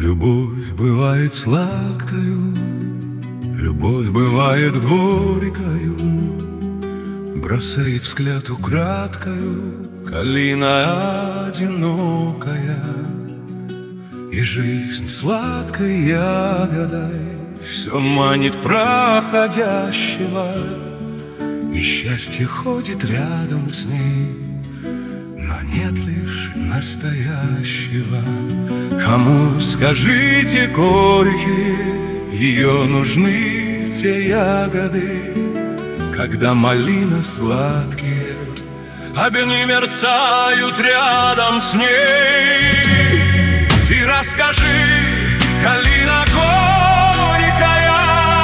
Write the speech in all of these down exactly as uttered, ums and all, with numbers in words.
Любовь бывает сладкою, любовь бывает горькою, бросает взгляд украдкою калина одинокая. И жизнь сладкой ягодой все манит проходящего, и счастье ходит рядом с ней, но нет лишь настоящего. Кому, скажите, горькие, ее нужны те ягоды, когда малина сладкие огни мерцают рядом с ней? Ты расскажи, калина горькая,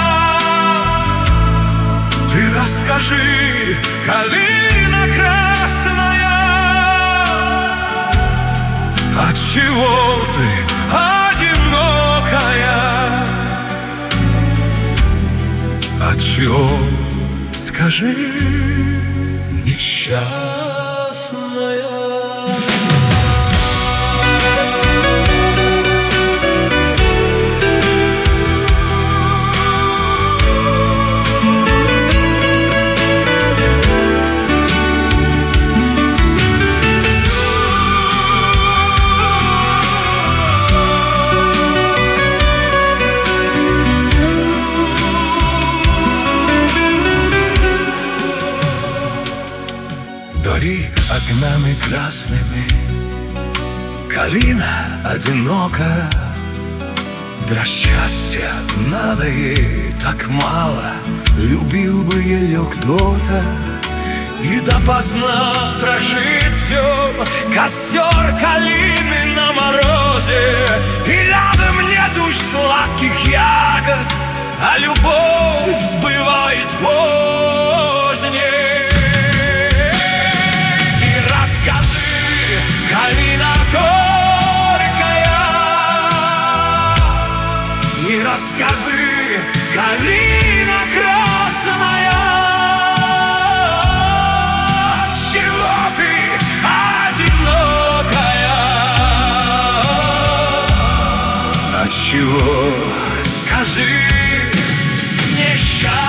ты расскажи, калина красная, отчего ты одинокая? Отчего, скажи, несчастная? Гори огнями красными, калина одинока. Для счастья надо ей так мало, любил бы ее кто-то, и допоздна дрожит все, костер калины на морозе, и рядом нет уж сладких ягод, а любовь сбывает позднее. Калина горькая, и расскажи, калина красная, чего ты одинокая? Отчего, скажи, несчастная?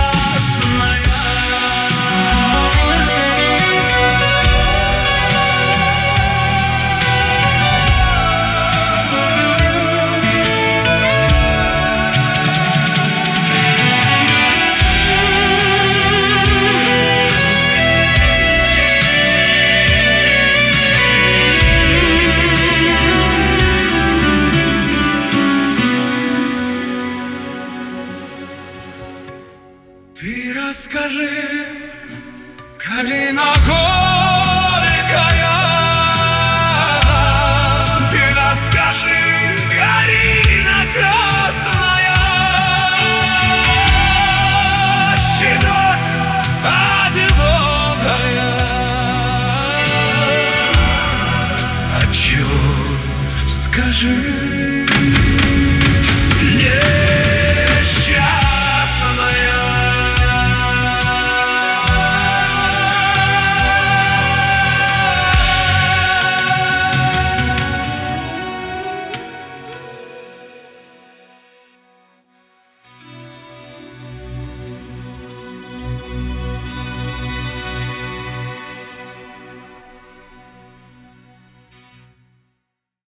Ты расскажи, калина горькая, ты расскажи, калина красная, щедот одинокая. Отчего, скажи?